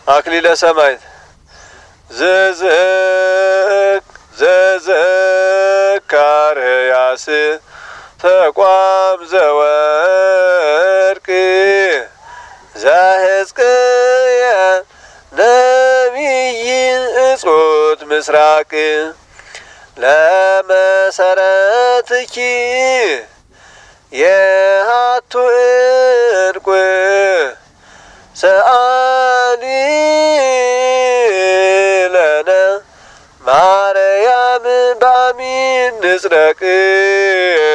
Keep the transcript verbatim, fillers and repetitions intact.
አክሊለ ሰማዕት ዘዘክ ዘዘካርያስ ተቋም ዘወርቅ ዘሕዝቅያ ነቢይ እጹት ምስራቅ ለመሰረትኪ የሃቱ ዕንቁ ሰአሊ ለነ ማርያም ባሚን ንጽረቅ